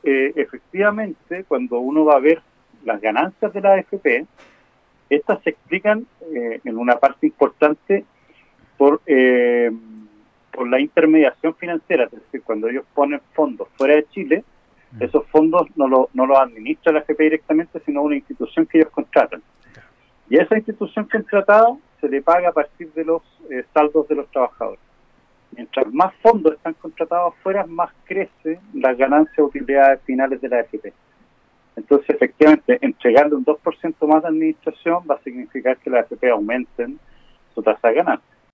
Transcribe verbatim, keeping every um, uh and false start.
eh, efectivamente, cuando uno va a ver las ganancias de la A F P, estas se explican eh, en una parte importante por, eh, por la intermediación financiera, es decir, cuando ellos ponen fondos fuera de Chile, esos fondos no los no lo administra la A F P directamente, sino una institución que ellos contratan. Y a esa institución contratada se le paga a partir de los eh, saldos de los trabajadores. Mientras más fondos están contratados afuera, más crece las ganancias o utilidades finales de la A F P. Entonces, efectivamente, entregarle un dos por ciento más de administración va a significar que las A F P aumenten su tasa de ganancia.